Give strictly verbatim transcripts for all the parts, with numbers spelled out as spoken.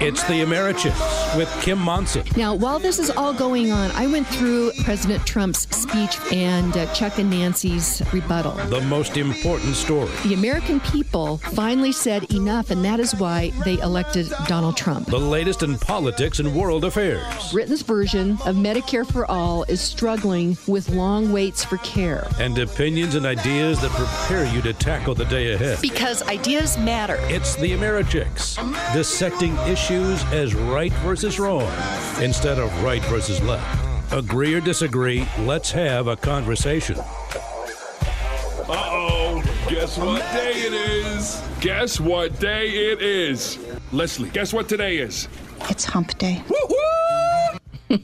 It's the Americhicks with Kim Monson. Now, while this is all going on, I went through President Trump's speech and uh, Chuck and Nancy's rebuttal. The most important story. The American people finally said enough, and that is why they elected Donald Trump. The latest in politics and world affairs. Britain's version of Medicare for All is struggling with long waits for care. And opinions and ideas that prepare you to tackle the day ahead. Because ideas matter. It's the Americhicks, dissecting issues as right versus wrong instead of right versus left. Agree or disagree, let's have a conversation. Uh-oh, guess what day it is? Guess what day it is? Leslie, guess what today is? It's hump day. Woo-woo!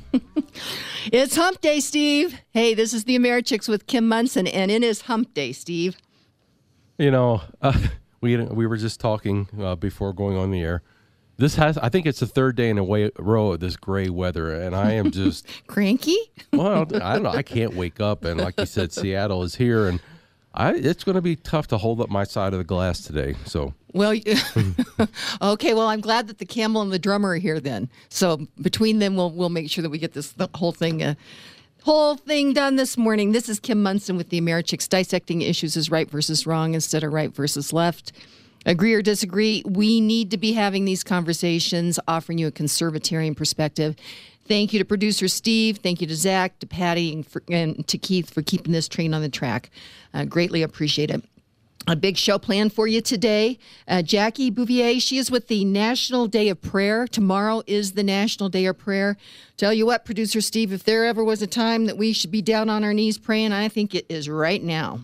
It's hump day, Steve. Hey, this is the Americhicks with Kim Monson, and it is hump day, Steve. You know, uh, we we were just talking uh, before going on the air. This has, I think it's the third day in a way, row of this gray weather, and I am just... Cranky? Well, I don't know. I can't wake up, and like you said, Seattle is here, and I it's going to be tough to hold up my side of the glass today, so... Well, okay, well, I'm glad that the Campbell and the drummer are here then. So between them, we'll we'll make sure that we get this the whole thing uh, whole thing done this morning. This is Kim Monson with the Americhicks, dissecting issues as right versus wrong instead of right versus left. Agree or disagree, we need to be having these conversations, offering you a conservatarian perspective. Thank you to producer Steve. Thank you to Zach, to Patty, and, for, and to Keith for keeping this train on the track. Uh, greatly appreciate it. A big show planned for you today. Uh, Jackie Bouvier, she is with the National Day of Prayer. Tomorrow is the National Day of Prayer. Tell you what, producer Steve, if there ever was a time that we should be down on our knees praying, I think it is right now.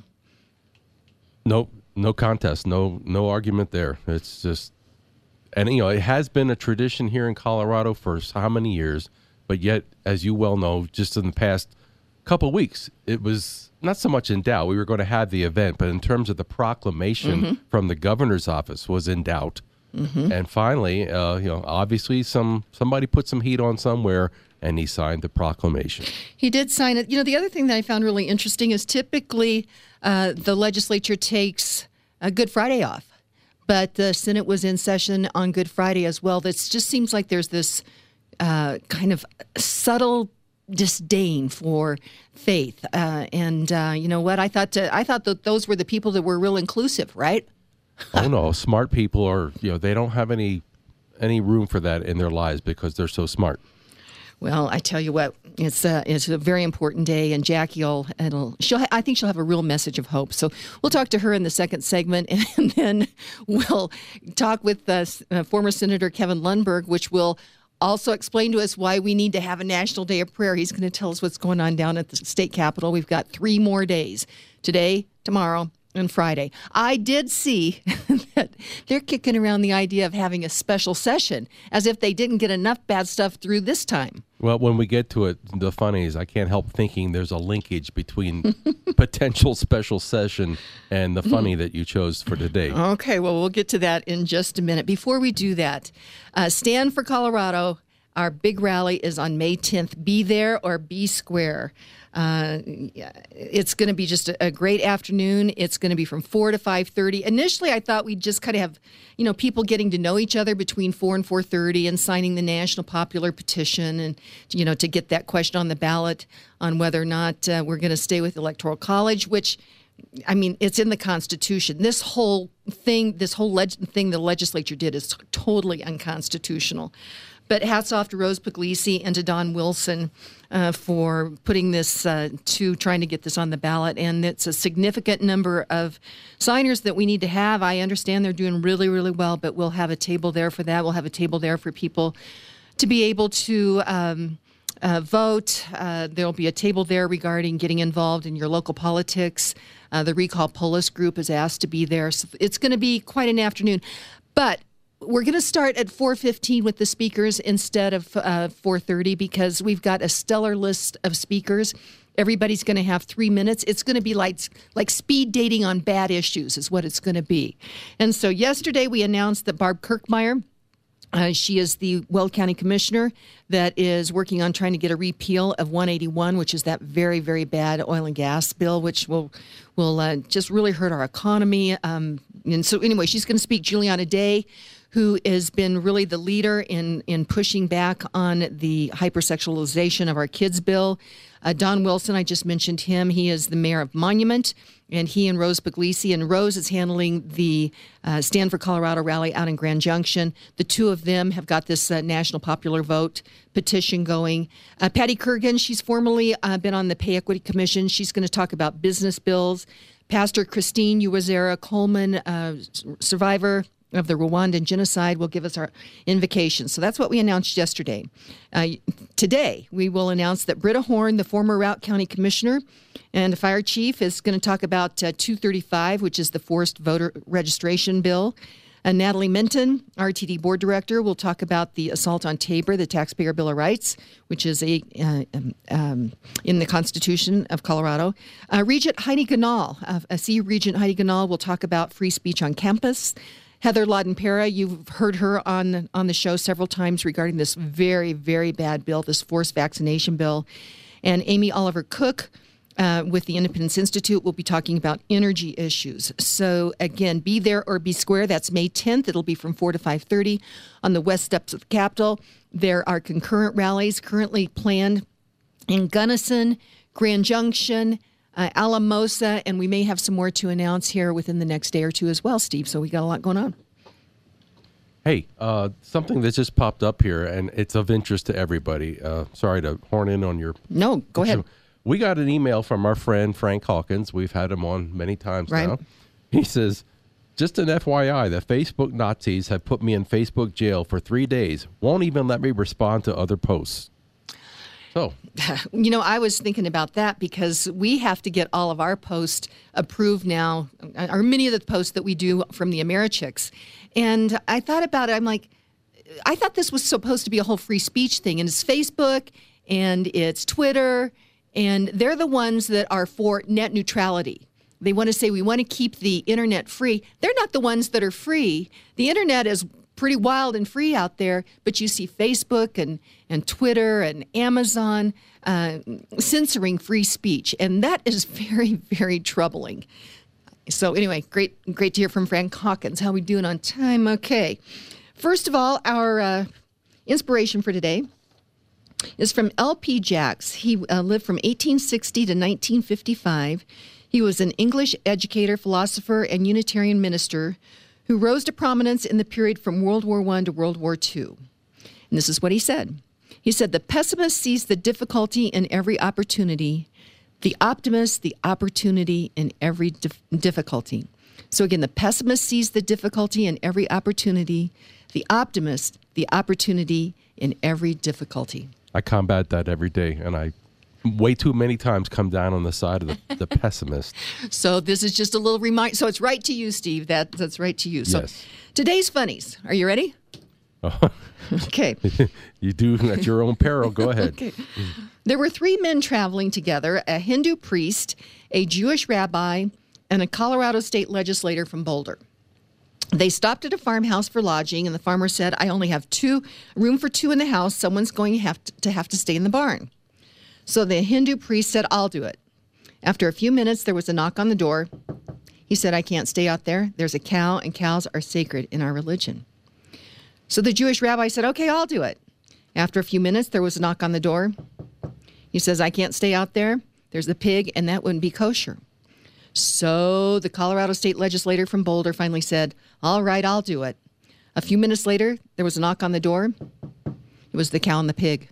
Nope. No contest, no no argument there. It's just, and you know, it has been a tradition here in Colorado for how many years, but yet, as you well know, just in the past couple of weeks, it was not so much in doubt. We were going to have the event, but in terms of the proclamation mm-hmm. from the governor's office was in doubt. Mm-hmm. And finally, uh, you know, obviously some somebody put some heat on somewhere, and he signed the proclamation. He did sign it. You know, the other thing that I found really interesting is typically uh, the legislature takes a Good Friday off, but the Senate was in session on Good Friday as well. That just seems like there's this uh, kind of subtle disdain for faith. Uh, and uh, you know what? I thought uh, I thought that those were the people that were real inclusive, right? Oh no, smart people are, you know, they don't have any any room for that in their lives because they're so smart. Well, I tell you what, it's a, it's a very important day, and Jackie will, it'll, she'll, I think she'll have a real message of hope. So we'll talk to her in the second segment, and then we'll talk with uh, uh, former Senator Kevin Lundberg, which will also explain to us why we need to have a National Day of Prayer. He's going to tell us what's going on down at the state capitol. We've got three more days, today, tomorrow, and Friday. I did see that they're kicking around the idea of having a special session, as if they didn't get enough bad stuff through this time. Well, when we get to it, the funny is I can't help thinking there's a linkage between potential special session and the funny that you chose for today. Okay, well, we'll get to that in just a minute. Before we do that, uh, Stand for Colorado, our big rally is on May tenth. Be there or be square. Uh, it's going to be just a, a great afternoon. It's going to be from four to five thirty. Initially, I thought we'd just kind of have, you know, people getting to know each other between four and four thirty and signing the National Popular Petition and, you know, to get that question on the ballot on whether or not uh, we're going to stay with Electoral College, which, I mean, it's in the Constitution. This whole thing, this whole leg- thing the legislature did is t- totally unconstitutional. But hats off to Rose Puglisi and to Don Wilson uh, for putting this uh, to trying to get this on the ballot. And it's a significant number of signers that we need to have. I understand they're doing really, really well, but we'll have a table there for that. We'll have a table there for people to be able to um, uh, vote. Uh, there'll be a table there regarding getting involved in your local politics. Uh, the Recall Polis group is asked to be there. So it's going to be quite an afternoon. But we're going to start at four fifteen with the speakers instead of uh, four thirty because we've got a stellar list of speakers. Everybody's going to have three minutes. It's going to be like like speed dating on bad issues is what it's going to be. And so yesterday we announced that Barb Kirkmeyer, uh, she is the Weld County Commissioner that is working on trying to get a repeal of one eighty-one, which is that very, very bad oil and gas bill, which will will uh, just really hurt our economy. Um, and so anyway, she's going to speak. Juliana Day, who has been really the leader in, in pushing back on the hypersexualization of our kids bill. Uh, Don Wilson, I just mentioned him. He is the mayor of Monument, and he and Rose Puglisi, and Rose is handling the uh, Stand for Colorado rally out in Grand Junction. The two of them have got this uh, national popular vote petition going. Uh, Patty Kurgan, she's formerly uh, been on the Pay Equity Commission. She's going to talk about business bills. Pastor Christine Uwazera Coleman, uh, survivor of the Rwandan genocide, will give us our invocation. So that's what we announced yesterday. Uh, today, we will announce that Britta Horn, the former Routt County Commissioner and the fire chief, is going to talk about uh, two thirty-five, which is the forced voter registration bill. Uh, Natalie Minton, R T D Board Director, will talk about the assault on Tabor, the Taxpayer Bill of Rights, which is a uh, um, in the Constitution of Colorado. Uh, Regent Heidi Ganal, uh, I see Regent Heidi Ganal will talk about free speech on campus. Heather Lawden-Pera, you've heard her on on the show several times regarding this very, very bad bill, this forced vaccination bill. And Amy Oliver Cook uh, with the Independence Institute will be talking about energy issues. So again, be there or be square. That's May tenth. It'll be from four to five thirty on the west steps of the Capitol. There are concurrent rallies currently planned in Gunnison, Grand Junction, Uh, Alamosa, and we may have some more to announce here within the next day or two as well, Steve. So we got a lot going on. Hey, uh, something that just popped up here, and it's of interest to everybody. Uh, sorry to horn in on your... No, go ahead. We got an email from our friend Frank Hawkins. We've had him on many times right. now. He says, just an F Y I, the Facebook Nazis have put me in Facebook jail for three days. Won't even let me respond to other posts. So, you know, I was thinking about that because we have to get all of our posts approved now, or many of the posts that we do from the Americhicks. And I thought about it. I'm like, I thought this was supposed to be a whole free speech thing. And it's Facebook and it's Twitter, and they're the ones that are for net neutrality. They want to say we want to keep the internet free. They're not the ones that are free. The internet is pretty wild and free out there, but you see Facebook and, and Twitter and Amazon uh, censoring free speech, and that is very, very troubling. So anyway, great great to hear from Frank Hawkins. How we doing on time? Okay. First of all, our uh, inspiration for today is from L P Jacks. He uh, lived from eighteen sixty to nineteen fifty-five. He was an English educator, philosopher, and Unitarian minister who rose to prominence in the period from World War One to World War Two. And this is what he said. He said, the pessimist sees the difficulty in every opportunity, the optimist, the opportunity in every dif- difficulty. So again, the pessimist sees the difficulty in every opportunity, the optimist, the opportunity in every difficulty. I combat that every day, and I way too many times come down on the side of the, the pessimist. So this is just a little reminder. So it's right to you, Steve. That That's right to you. So yes. Today's funnies. Are you ready? Oh. Okay. You do at your own peril. Go ahead. Okay. There were three men traveling together, a Hindu priest, a Jewish rabbi, and a Colorado state legislator from Boulder. They stopped at a farmhouse for lodging, and the farmer said, I only have two room for two in the house. Someone's going to have to, to have to stay in the barn. So the Hindu priest said, I'll do it. After a few minutes, there was a knock on the door. He said, I can't stay out there. There's a cow, and cows are sacred in our religion. So the Jewish rabbi said, okay, I'll do it. After a few minutes, there was a knock on the door. He says, I can't stay out there. There's the pig, and that wouldn't be kosher. So the Colorado state legislator from Boulder finally said, all right, I'll do it. A few minutes later, there was a knock on the door. It was the cow and the pig.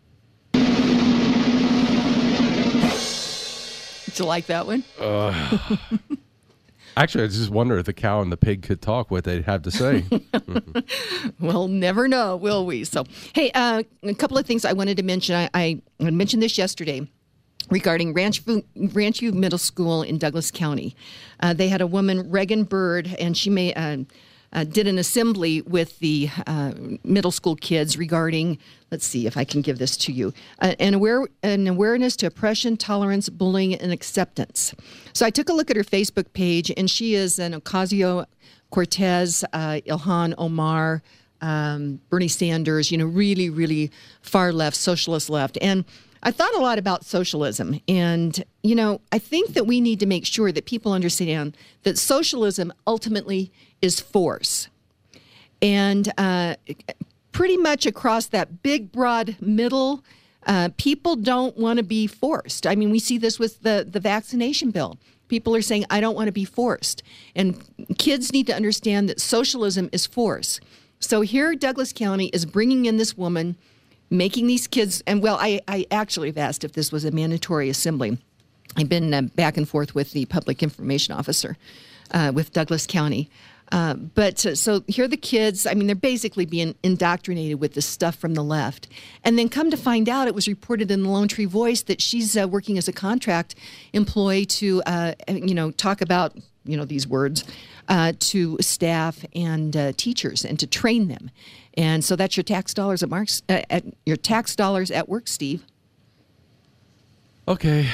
Did you like that one? Uh, actually, I just wonder if the cow and the pig could talk, what they'd have to say. We'll never know, will we? So, hey, uh, a couple of things I wanted to mention. I, I mentioned this yesterday regarding Ranchview, Ranchview Middle School in Douglas County. Uh, they had a woman, Reagan Bird, and she may, uh, uh, did an assembly with the uh, middle school kids regarding, let's see if I can give this to you, uh, an, aware, an awareness to oppression, tolerance, bullying, and acceptance. So I took a look at her Facebook page, and she is an Ocasio-Cortez, uh, Ilhan Omar, um, Bernie Sanders, you know, really, really far left, socialist left. And I thought a lot about socialism. And, you know, I think that we need to make sure that people understand that socialism ultimately is force. And uh, pretty much across that big, broad middle, uh, people don't want to be forced. I mean, we see this with the, the vaccination bill. People are saying, I don't want to be forced. And kids need to understand that socialism is force. So here Douglas County is bringing in this woman, making these kids, and well, I, I actually have asked if this was a mandatory assembly. I've been uh, back and forth with the public information officer uh, with Douglas County. Uh, but uh, so here are the kids. I mean, they're basically being indoctrinated with this stuff from the left. And then come to find out, it was reported in the Lone Tree Voice that she's uh, working as a contract employee to, uh, you know, talk about, you know, these words uh, to staff and uh, teachers and to train them. And so that's your tax dollars at Mark's, uh, at your tax dollars at work, Steve. Okay.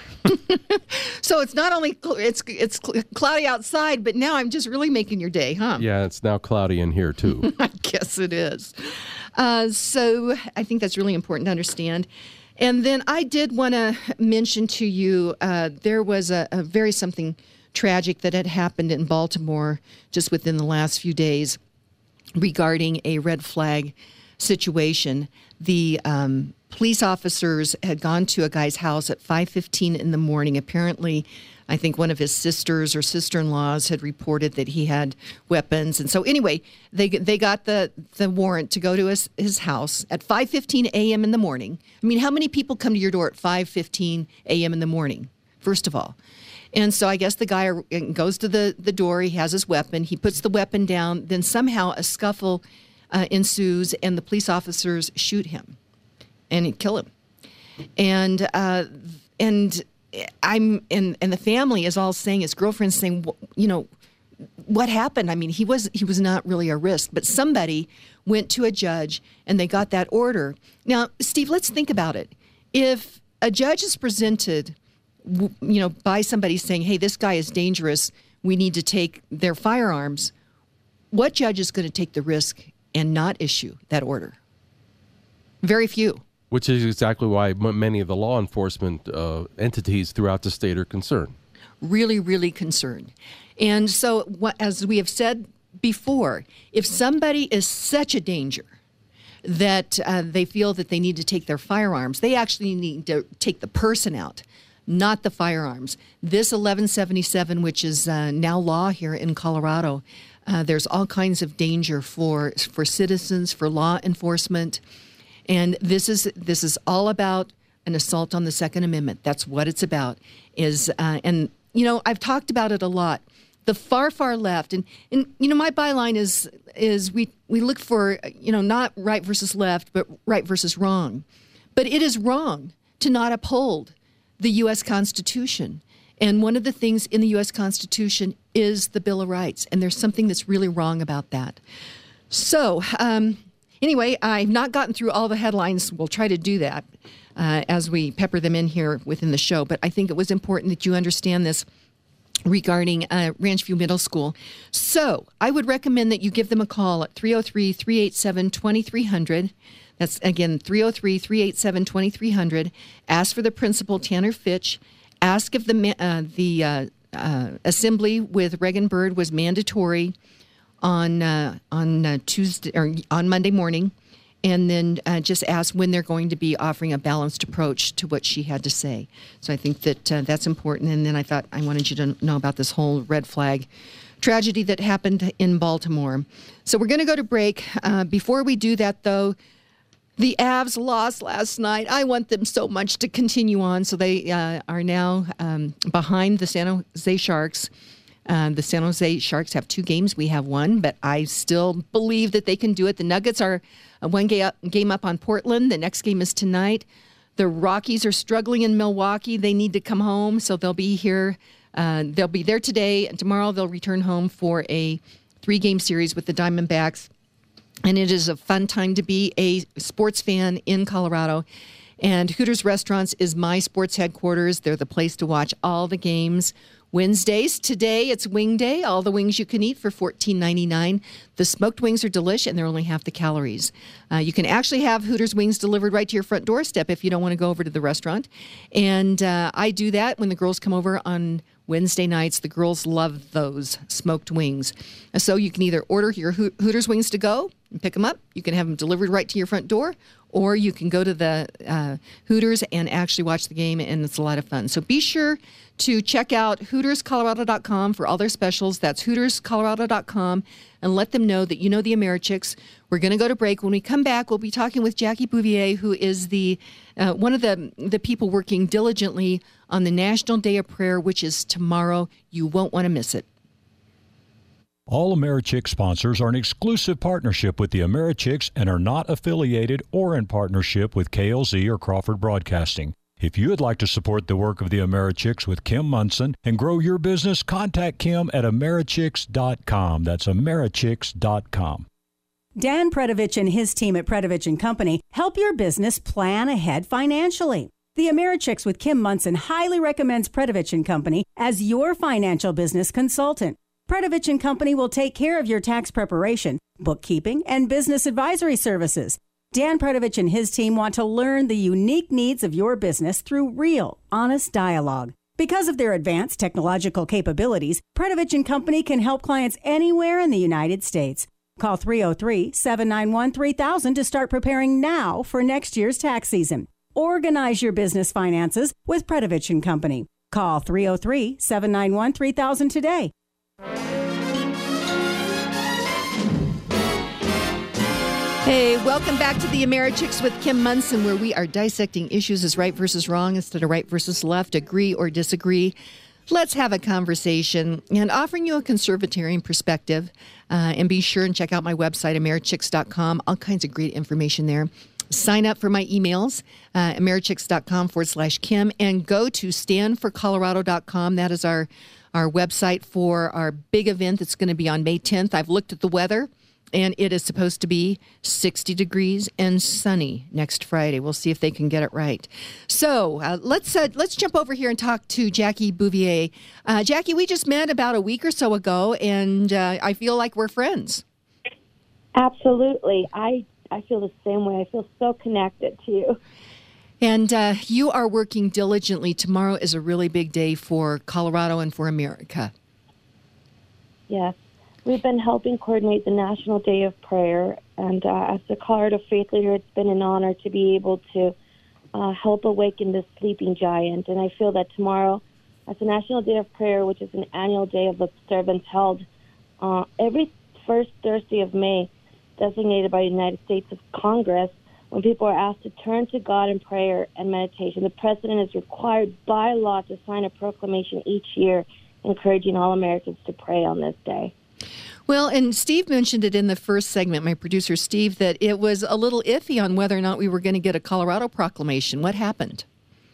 So it's not only cl- it's it's cl- cloudy outside, but now I'm just really making your day, huh? Yeah, it's now cloudy in here too. I guess it is. Uh, so I think that's really important to understand. And then I did want to mention to you uh, there was a, a very something tragic that had happened in Baltimore just within the last few days regarding a red flag situation. The um, police officers had gone to a guy's house at five fifteen in the morning. Apparently, I think one of his sisters or sister-in-laws had reported that he had weapons. And so anyway, they they got the, the warrant to go to his, his house at five fifteen a.m. in the morning. I mean, how many people come to your door at five fifteen a.m. in the morning, first of all? And so I guess the guy goes to the, the door. He has his weapon. He puts the weapon down. Then somehow a scuffle uh, ensues, and the police officers shoot him and kill him. And uh, and I'm and and the family is all saying, his girlfriend's saying, you know, what happened? I mean, he was he was not really a risk, but somebody went to a judge and they got that order. Now, Steve, let's think about it. If a judge is presented, you know, by somebody saying, hey, this guy is dangerous, we need to take their firearms, what judge is going to take the risk and not issue that order? Very few. Which is exactly why m- many of the law enforcement uh, entities throughout the state are concerned. Really, really concerned. And so, what, as we have said before, if somebody is such a danger that uh, they feel that they need to take their firearms, they actually need to take the person out, not the firearms. This eleven seventy-seven, which is uh, now law here in Colorado, uh, there's all kinds of danger for for citizens, for law enforcement, and this is this is all about an assault on the Second Amendment. That's what it's about. Is uh, and you know, I've talked about it a lot. The far, far left, and, and you know, my byline is is we we look for, you know, not right versus left, but right versus wrong. But it is wrong to not uphold the U S Constitution. And one of the things in the U S Constitution is the Bill of Rights. And there's something that's really wrong about that. So um, anyway, I've not gotten through all the headlines. We'll try to do that uh, as we pepper them in here within the show. But I think it was important that you understand this regarding uh, Ranch View Middle School. So I would recommend that you give them a call at three oh three, three eight seven, two three zero zero. That's, again, three oh three, three eight seven, two three zero zero. Ask for the principal, Tanner Fitch. Ask if the uh, the uh, uh, assembly with Reagan Bird was mandatory on uh, on uh, Tuesday or on Monday morning, and then uh, just ask when they're going to be offering a balanced approach to what she had to say. So I think that uh, that's important. And then I thought I wanted you to know about this whole red flag tragedy that happened in Baltimore. So we're going to go to break. Uh, before we do that, though, the Avs lost last night. I want them so much to continue on. So they uh, are now um, behind the San Jose Sharks. Uh, the San Jose Sharks have two games. We have one, but I still believe that they can do it. The Nuggets are uh, one game up, game up on Portland. The next game is tonight. The Rockies are struggling in Milwaukee. They need to come home, so they'll be here. Uh, they'll be there today, and tomorrow they'll return home for a three-game series with the Diamondbacks. And it is a fun time to be a sports fan in Colorado. And Hooters Restaurants is my sports headquarters. They're the place to watch all the games. Wednesdays, today it's Wing Day. All the wings you can eat for fourteen ninety-nine. The smoked wings are delish, and they're only half the calories. Uh, you can actually have Hooters wings delivered right to your front doorstep if you don't want to go over to the restaurant. And uh, I do that when the girls come over on Wednesday nights. The girls love those smoked wings. So you can either order your Ho- Hooters wings to go and pick them up. You can have them delivered right to your front door, or you can go to the uh, Hooters and actually watch the game, and it's a lot of fun. So be sure to check out Hooters Colorado dot com for all their specials. That's Hooters Colorado dot com, and let them know that you know the Americhicks. We're going to go to break. When we come back, we'll be talking with Jackie Bouvier, who is the uh, one of the, the people working diligently on the National Day of Prayer, which is tomorrow. You won't want to miss it. All Americhick sponsors are an exclusive partnership with the Americhicks and are not affiliated or in partnership with K L Z or Crawford Broadcasting. If you would like to support the work of the Americhicks with Kim Munson and grow your business, contact Kim at Americhicks dot com. That's Americhicks dot com. Dan Predovich and his team at Predovich and Company help your business plan ahead financially. The Americhicks with Kim Munson highly recommends Predovich and Company as your financial business consultant. Predovich and Company will take care of your tax preparation, bookkeeping, and business advisory services. Dan Predovich and his team want to learn the unique needs of your business through real, honest dialogue. Because of their advanced technological capabilities, Predovich and Company can help clients anywhere in the United States. Call three oh three, seven nine one, three thousand to start preparing now for next year's tax season. Organize your business finances with Predovich and Company. Call three oh three, seven nine one, three thousand today. Hey, welcome back to the Americhicks with Kim Munson, where we are dissecting issues as right versus wrong instead of right versus left, agree or disagree. Let's have a conversation, and offering you a conservatarian perspective. Uh, and be sure and check out my website, Americhicks dot com. All kinds of great information there. Sign up for my emails, uh, Americhicks dot com forward slash Kim, and go to stand for colorado dot com. That is our, our website for our big event that's going to be on May tenth. I've looked at the weather, and it is supposed to be sixty degrees and sunny next Friday. We'll see if they can get it right. So uh, let's uh, let's jump over here and talk to Jackie Bouvier. Uh, Jackie, we just met about a week or so ago, and uh, I feel like we're friends. Absolutely. I, I feel the same way. I feel so connected to you. And uh, you are working diligently. Tomorrow is a really big day for Colorado and for America. Yes. We've been helping coordinate the National Day of Prayer, and uh, as a Colorado faith leader, it's been an honor to be able to uh, help awaken this sleeping giant. And I feel that tomorrow, as a National Day of Prayer, which is an annual day of observance held uh, every first Thursday of May, designated by the United States of Congress, when people are asked to turn to God in prayer and meditation, the President is required by law to sign a proclamation each year encouraging all Americans to pray on this day. Well, and Steve mentioned it in the first segment, my producer Steve, that it was a little iffy on whether or not we were going to get a Colorado proclamation. What happened?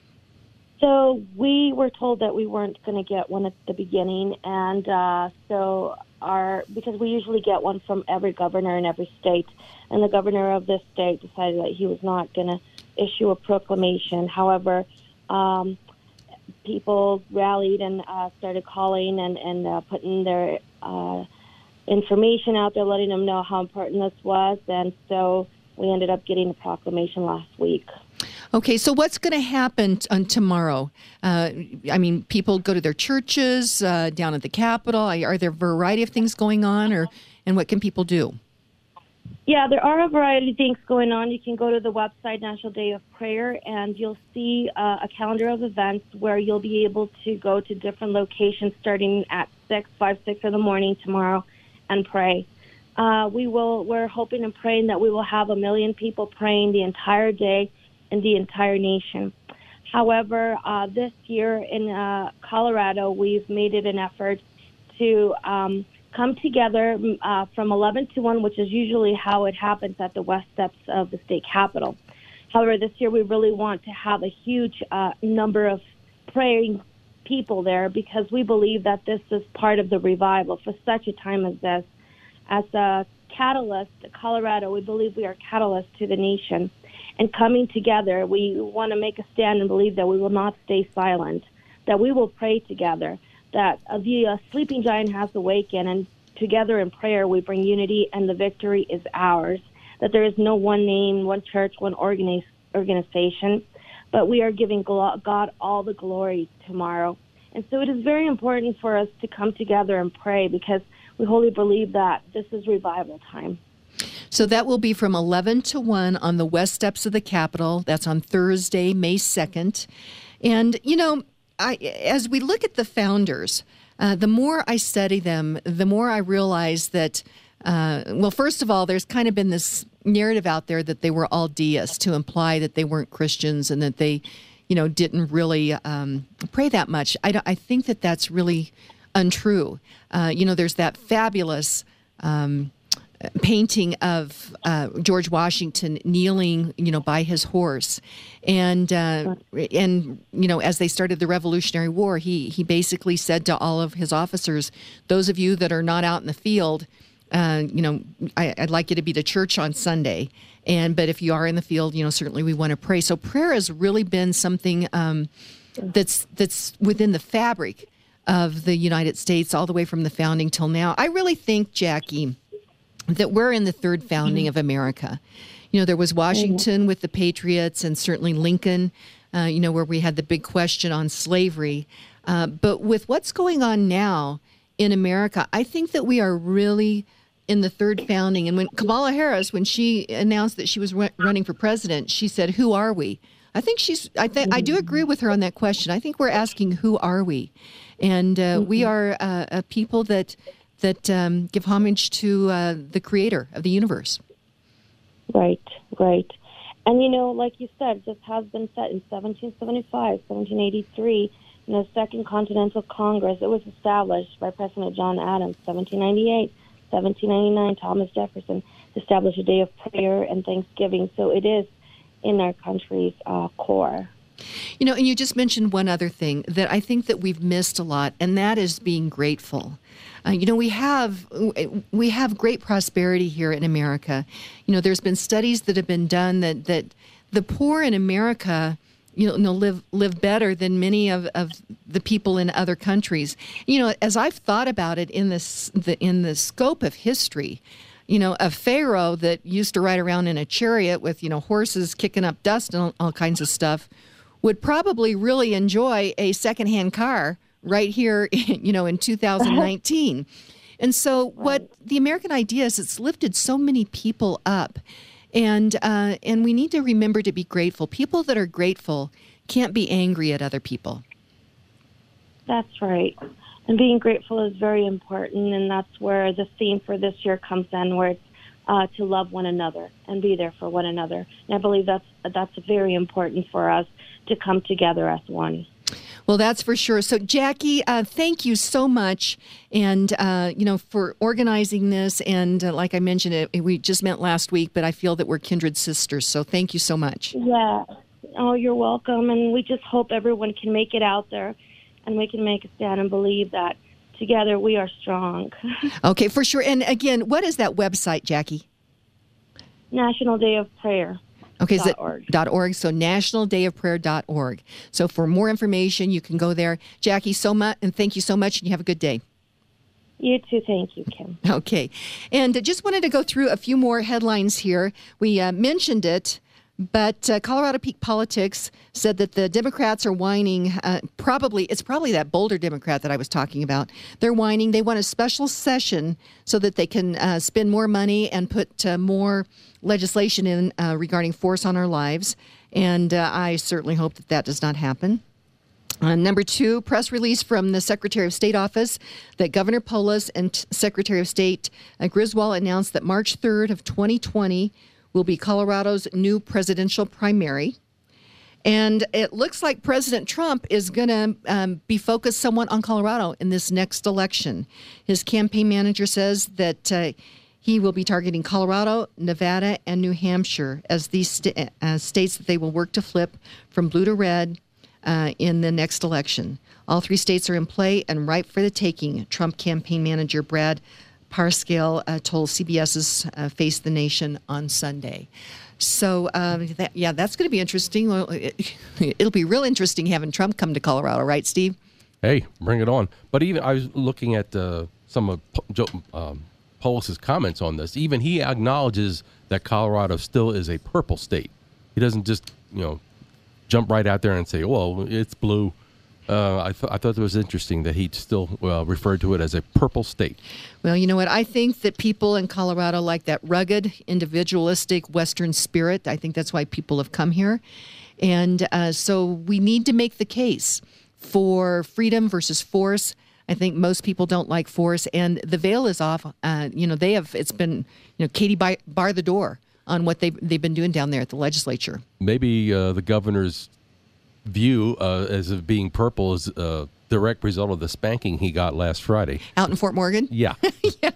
So we were told that we weren't going to get one at the beginning, and uh, so our because we usually get one from every governor in every state, and the governor of this state decided that he was not going to issue a proclamation. However, um, people rallied and uh, started calling and, and uh, putting their uh, information out there, letting them know how important this was, and so we ended up getting a proclamation last week. Okay, so what's going to happen t- on tomorrow? Uh, I mean, people go to their churches uh, down at the Capitol. Are there a variety of things going on, or and what can people do? Yeah, there are a variety of things going on. You can go to the website, National Day of Prayer, and you'll see uh, a calendar of events where you'll be able to go to different locations starting at six, five, six in the morning tomorrow and pray. Uh, we will, we're hoping and praying that we will have a million people praying the entire day in the entire nation. However, uh, this year in uh, Colorado, we've made it an effort to um, come together uh, from eleven to one, which is usually how it happens at the west steps of the state capitol. However, this year we really want to have a huge uh, number of praying people there because we believe that this is part of the revival for such a time as this. As a catalyst, Colorado, we believe we are catalyst to the nation. And coming together, we want to make a stand and believe that we will not stay silent, that we will pray together, that uh, the uh, sleeping giant has awakened, and together in prayer we bring unity, and the victory is ours. That there is no one name, one church, one organiz- organization, but we are giving God all the glory tomorrow. And so it is very important for us to come together and pray, because we wholly believe that this is revival time. So that will be from eleven to one on the west steps of the Capitol. That's on Thursday, May second. And, you know, I, as we look at the founders, uh, the more I study them, the more I realize that, uh, well, first of all, there's kind of been this narrative out there that they were all deists, to imply that they weren't Christians and that they, you know, didn't really um, pray that much. I, don't, I think that that's really untrue. Uh, you know, there's that fabulous um, painting of uh, George Washington kneeling, you know, by his horse, and uh, and you know, as they started the Revolutionary War, he he basically said to all of his officers, "Those of you that are not out in the field, uh, you know, I, I'd like you to be to church on Sunday, and but if you are in the field, you know, certainly we want to pray." So prayer has really been something um, that's that's within the fabric of the United States all the way from the founding till now. I really think, Jackie, that we're in the third founding of America. You know, there was Washington with the Patriots, and certainly Lincoln, uh, you know, where we had the big question on slavery. Uh, but with what's going on now in America, I think that we are really in the third founding. And when Kamala Harris, when she announced that she was r- running for president, she said, "Who are we?" I think she's, I think, I do agree with her on that question. I think we're asking, who are we? And uh, we are uh, a people that that um, give homage to uh, the creator of the universe. Right, right. And, you know, like you said, this has been set in seventeen seventy-five, seventeen eighty-three, in the Second Continental Congress. It was established by President John Adams, seventeen ninety-eight, seventeen ninety-nine, Thomas Jefferson established a day of prayer and thanksgiving. So it is in our country's uh, core. You know, and you just mentioned one other thing that I think that we've missed a lot, and that is being grateful. Uh, you know, we have we have great prosperity here in America. You know, there's been studies that have been done that, that the poor in America, you know, live live better than many of, of the people in other countries. You know, as I've thought about it in this the, in the scope of history, you know, a pharaoh that used to ride around in a chariot with, you know, horses kicking up dust and all, all kinds of stuff would probably really enjoy a secondhand car right here, you know, in two thousand nineteen. And so what the American idea is, it's lifted so many people up. And uh, and we need to remember to be grateful. People that are grateful can't be angry at other people. That's right. And being grateful is very important, and that's where the theme for this year comes in, where it's uh, to love one another and be there for one another. And I believe that's that's very important for us to come together as one. Well, that's for sure. So, Jackie, uh, thank you so much, and uh, you know, for organizing this. And uh, like I mentioned, it, we just met last week, but I feel that we're kindred sisters. So, thank you so much. Yeah. Oh, you're welcome. And we just hope everyone can make it out there, and we can make a stand and believe that together we are strong. Okay, for sure. And again, what is that website, Jackie? National Day of Prayer. Okay, is it .org. .org? So national day of prayer dot org. So for more information, you can go there. Jackie, so much, and thank you so much, and you have a good day. You too. Thank you, Kim. Okay. And uh, just wanted to go through a few more headlines here. We uh, mentioned it, but uh, Colorado Peak Politics said that the Democrats are whining. Uh, probably, it's probably that Boulder Democrat that I was talking about. They're whining. They want a special session so that they can uh, spend more money and put uh, more legislation in uh, regarding force on our lives. And uh, I certainly hope that that does not happen. Uh, number two, press release from the Secretary of State office that Governor Polis and t- Secretary of State uh, Griswold announced that March third of twenty twenty will be Colorado's new presidential primary. And it looks like President Trump is going to um, be focused somewhat on Colorado in this next election. His campaign manager says that uh, he will be targeting Colorado, Nevada, and New Hampshire as these st- uh, states that they will work to flip from blue to red uh, in the next election. All three states are in play and ripe for the taking, Trump campaign manager Brad Parscale uh, told CBS's uh, Face the Nation on Sunday. So, um, that, yeah, that's going to be interesting. Well, it, it'll be real interesting having Trump come to Colorado, right, Steve? Hey, bring it on. But even I was looking at uh, some of P- Joe um, Polis's comments on this. Even he acknowledges that Colorado still is a purple state. He doesn't just, you know, jump right out there and say, well, it's blue. Uh, I, th- I thought it was interesting that he still uh, referred to it as a purple state. Well, you know what? I think that people in Colorado like that rugged, individualistic Western spirit. I think that's why people have come here. And uh, so we need to make the case for freedom versus force. I think most people don't like force, and the veil is off. Uh, you know, they have, it's been, you know, Katie bar, bar the door on what they've, they've been doing down there at the legislature. Maybe uh, the governor's view uh, as of being purple is a direct result of the spanking he got last Friday. Out in Fort Morgan? Yeah. Yeah.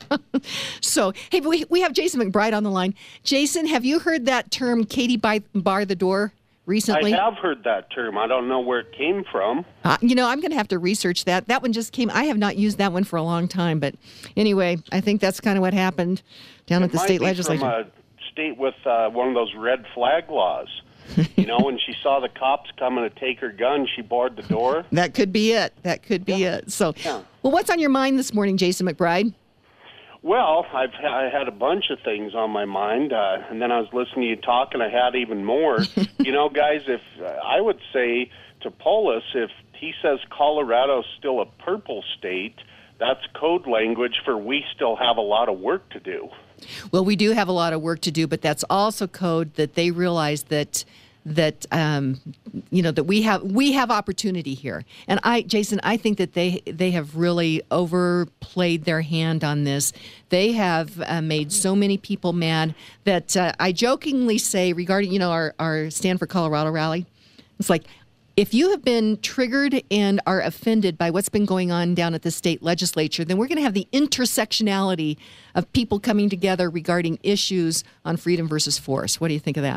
So, hey, we, we have Jason McBride on the line. Jason, have you heard that term, Katie bar, bar the door, recently? I have heard that term. I don't know where it came from. Uh, you know, I'm going to have to research that. That one just came. I have not used that one for a long time. But anyway, I think that's kind of what happened down it at the might state be legislature. From a state with uh, one of those red flag laws. You know, when she saw the cops coming to take her gun, she barred the door. That could be it. That could be Yeah. it. So, Yeah. well, what's on your mind this morning, Jason McBride? Well, I've I had a bunch of things on my mind, uh, and then I was listening to you talk, and I had even more. You know, guys, if uh, I would say to Polis, if he says Colorado's still a purple state, that's code language for we still have a lot of work to do. Well, we do have a lot of work to do, but that's also code that they realize that that um, you know that we have we have opportunity here. And I, Jason, I think that they they have really overplayed their hand on this. They have uh, made so many people mad that uh, I jokingly say regarding you know our our Stand for Colorado rally, it's like, if you have been triggered and are offended by what's been going on down at the state legislature, then we're going to have the intersectionality of people coming together regarding issues on freedom versus force. What do you think of that?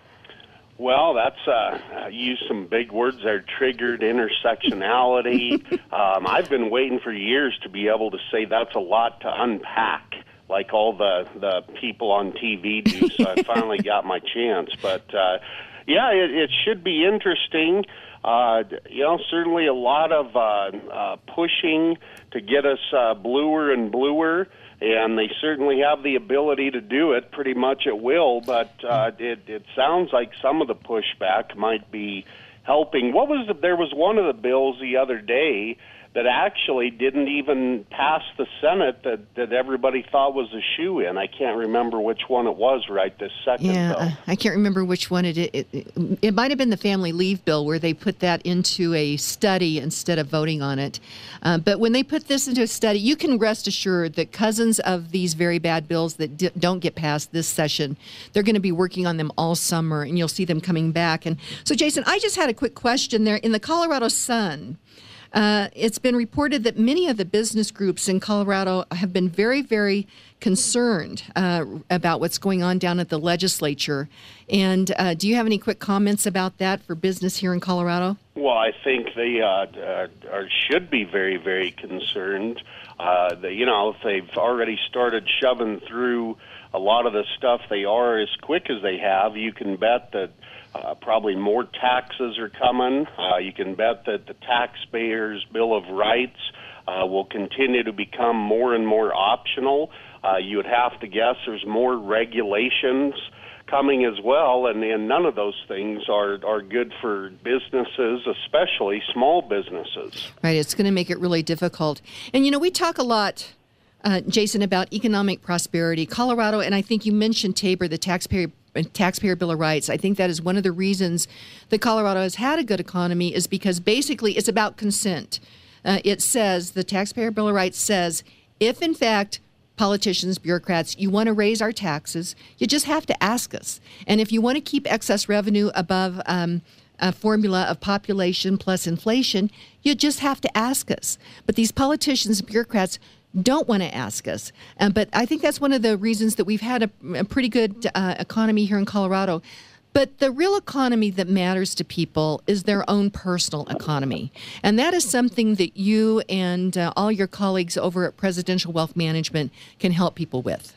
Well, that's uh, use some big words there, triggered, intersectionality. um, I've been waiting for years to be able to say that's a lot to unpack, like all the, the people on T V do, so I finally got my chance. But, uh, yeah, it, it should be interesting. Uh, you know, certainly a lot of uh, uh, pushing to get us uh, bluer and bluer. And they certainly have the ability to do it pretty much at will, but uh, it, it sounds like some of the pushback might be helping. What was the, there was one of the bills the other day that actually didn't even pass the Senate that, that everybody thought was a shoo-in. I can't remember which one it was right this second, Yeah, though. uh, I can't remember which one it is. It, it, it might have been the family leave bill where they put that into a study instead of voting on it. Uh, but when they put this into a study, you can rest assured that cousins of these very bad bills that d- don't get passed this session, they're going to be working on them all summer, and you'll see them coming back. And so, Jason, I just had a quick question there. In the Colorado Sun, Uh, it's been reported that many of the business groups in Colorado have been very, very concerned uh, about what's going on down at the legislature. And uh, do you have any quick comments about that for business here in Colorado? Well, I think they uh, uh, are, should be very, very concerned. Uh, the, you know, if they've already started shoving through a lot of the stuff they are as quick as they have, you can bet that Uh, probably more taxes are coming. Uh, you can bet that the taxpayers' Bill of Rights uh, will continue to become more and more optional. Uh, you would have to guess there's more regulations coming as well, and, and none of those things are, are good for businesses, especially small businesses. Right, it's going to make it really difficult. And, you know, we talk a lot, uh, Jason, about economic prosperity. Colorado, and I think you mentioned Tabor, the taxpayer taxpayer Bill of Rights. I think that is one of the reasons that Colorado has had a good economy, is because basically it's about consent. Uh, it says, the taxpayer Bill of Rights says, if in fact politicians, bureaucrats, you want to raise our taxes, you just have to ask us. And if you want to keep excess revenue above um, a formula of population plus inflation, you just have to ask us. But these politicians and bureaucrats don't want to ask us. Um, but I think that's one of the reasons that we've had a, a pretty good uh, economy here in Colorado. But the real economy that matters to people is their own personal economy. And that is something that you and uh, all your colleagues over at Presidential Wealth Management can help people with.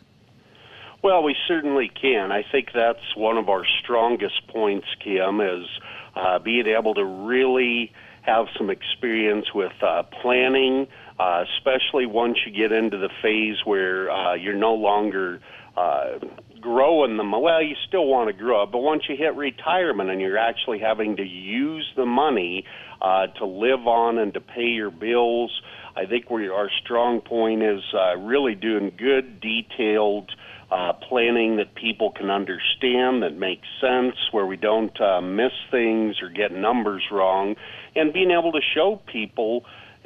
Well, we certainly can. I think that's one of our strongest points, Kim, is uh, being able to really have some experience with uh, planning, uh, especially once you get into the phase where uh, you're no longer uh, growing them. Well, you still want to grow up, but once you hit retirement and you're actually having to use the money uh, to live on and to pay your bills, I think we, our strong point is uh, really doing good, detailed uh, planning that people can understand, that makes sense, where we don't uh, miss things or get numbers wrong, and being able to show people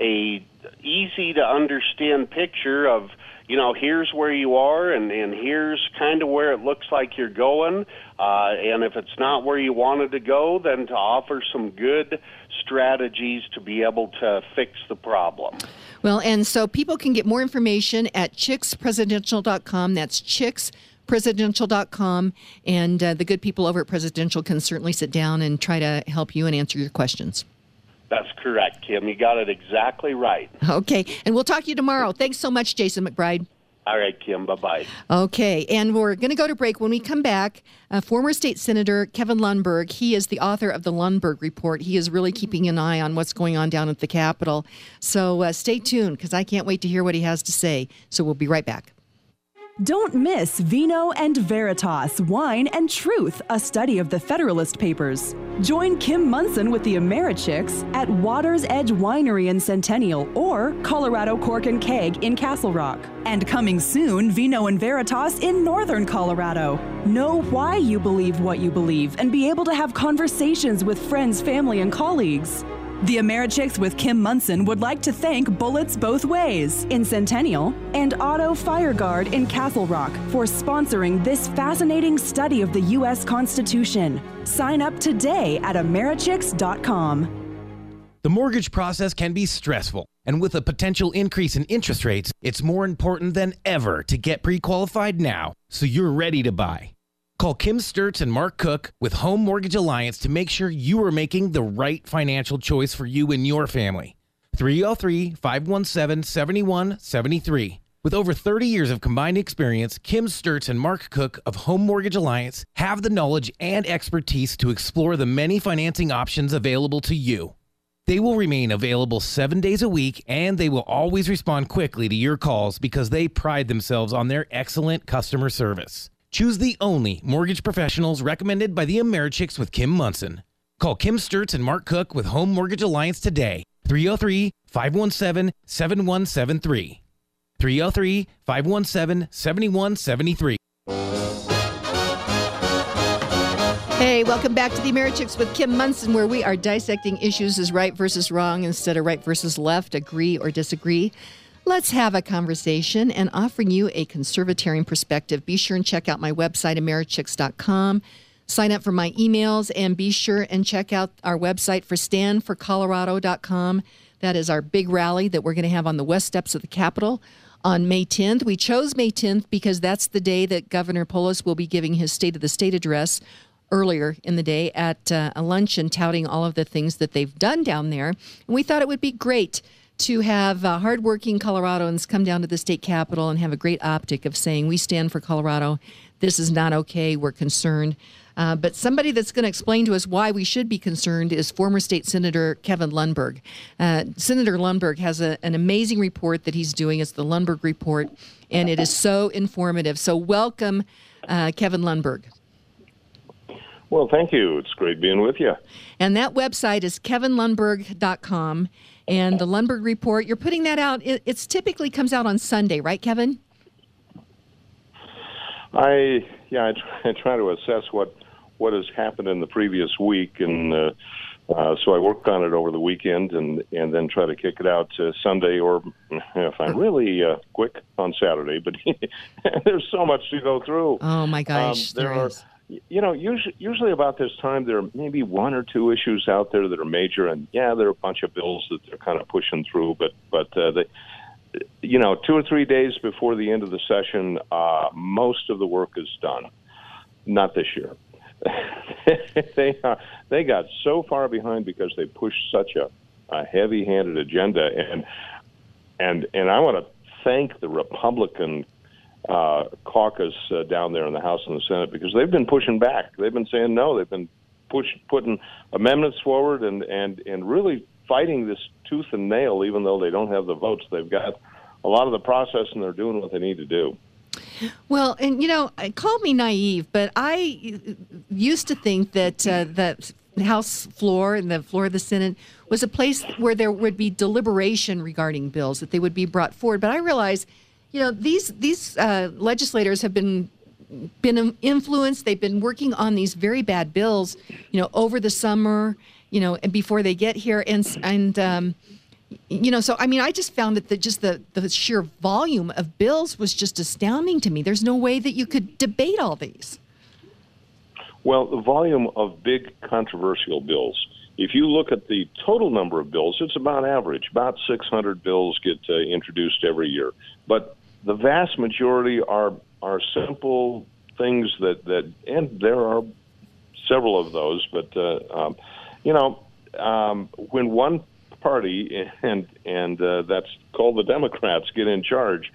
a easy to understand picture of, you know, here's where you are, and, and here's kind of where it looks like you're going. Uh, and if it's not where you wanted to go, then to offer some good strategies to be able to fix the problem. Well, and so people can get more information at chicks presidential dot com. That's chicks presidential dot com. And uh, the good people over at Presidential can certainly sit down and try to help you and answer your questions. That's correct, Kim. You got it exactly right. Okay. And we'll talk to you tomorrow. Thanks so much, Jason McBride. All right, Kim. Bye-bye. Okay. And we're going to go to break. When we come back, uh, former state senator Kevin Lundberg, he is the author of the Lundberg Report. He is really keeping an eye on what's going on down at the Capitol. So uh, stay tuned, because I can't wait to hear what he has to say. So we'll be right back. Don't miss Vino and Veritas, Wine and Truth, a study of the Federalist Papers. Join Kim Munson with the Americhicks at Water's Edge Winery in Centennial or Colorado Cork and Keg in Castle Rock. And coming soon, Vino and Veritas in Northern Colorado. Know why you believe what you believe and be able to have conversations with friends, family, and colleagues. The Americhicks with Kim Munson would like to thank Bullets Both Ways in Centennial and Auto Fire Guard in Castle Rock for sponsoring this fascinating study of the U S Constitution. Sign up today at Americhicks dot com. The mortgage process can be stressful, and with a potential increase in interest rates, it's more important than ever to get pre-qualified now so you're ready to buy. Call Kim Sturts and Mark Cook with Home Mortgage Alliance to make sure you are making the right financial choice for you and your family. three oh three, five one seven, seven one seven three. With over thirty years of combined experience, Kim Sturts and Mark Cook of Home Mortgage Alliance have the knowledge and expertise to explore the many financing options available to you. They will remain available seven days a week, and they will always respond quickly to your calls because they pride themselves on their excellent customer service. Choose the only mortgage professionals recommended by the Americhicks with Kim Munson. Call Kim Sturts and Mark Cook with Home Mortgage Alliance today. three oh three, five one seven, seven one seven three. three oh three, five one seven, seven one seven three. Hey, welcome back to the Americhicks with Kim Munson, where we are dissecting issues as right versus wrong instead of right versus left, agree or disagree. Let's have a conversation and offering you a conservatarian perspective. Be sure and check out my website, Americhicks dot com. Sign up for my emails, and be sure and check out our website for stand for colorado dot com. That is our big rally that we're going to have on the west steps of the Capitol on May tenth. We chose May tenth because that's the day that Governor Polis will be giving his State of the State address earlier in the day at uh, a luncheon, touting all of the things that they've done down there. And we thought it would be great to have uh, hardworking Coloradoans come down to the state capitol and have a great optic of saying, we stand for Colorado. This is not okay. We're concerned. Uh, but somebody that's going to explain to us why we should be concerned is former state senator Kevin Lundberg. Uh, Senator Lundberg has a, an amazing report that he's doing. It's the Lundberg Report, and it is so informative. So welcome, uh, Kevin Lundberg. Well, thank you. It's great being with you. And that website is kevin lundberg dot com. And the Lundberg Report, you're putting that out. It it's typically comes out on Sunday, right, Kevin? I yeah, I try, I try to assess what what has happened in the previous week, and uh, uh, so I worked on it over the weekend, and, and then try to kick it out uh, Sunday, or if I'm really uh, quick, on Saturday. But there's so much to go through. Oh my gosh, um, there, there are. is. You know, usually, usually about this time, there are maybe one or two issues out there that are major, and yeah, there are a bunch of bills that they're kind of pushing through. But, but uh, they, you know, two or three days before the end of the session, uh, most of the work is done. Not this year. they uh, they got so far behind because they pushed such a, a heavy-handed agenda, and and and I want to thank the Republican Uh, caucus uh, down there in the House and the Senate, because they've been pushing back. They've been saying no. They've been push, putting amendments forward and, and, and really fighting this tooth and nail, even though they don't have the votes. They've got a lot of the process, and they're doing what they need to do. Well, and, you know, call me naive, but I used to think that uh, that House floor and the floor of the Senate was a place where there would be deliberation regarding bills, that they would be brought forward. But I realize, you know, these these uh, legislators have been been influenced. They've been working on these very bad bills, you know, over the summer, you know, and before they get here. And, and um, you know, so, I mean, I just found that the, just the, the sheer volume of bills was just astounding to me. There's no way that you could debate all these. Well, the volume of big controversial bills, if you look at the total number of bills, it's about average. About six hundred bills get uh, introduced every year. But the vast majority are are simple things that, that and there are several of those, but, uh, um, you know, um, when one party, and and uh, that's called the Democrats, get in charge,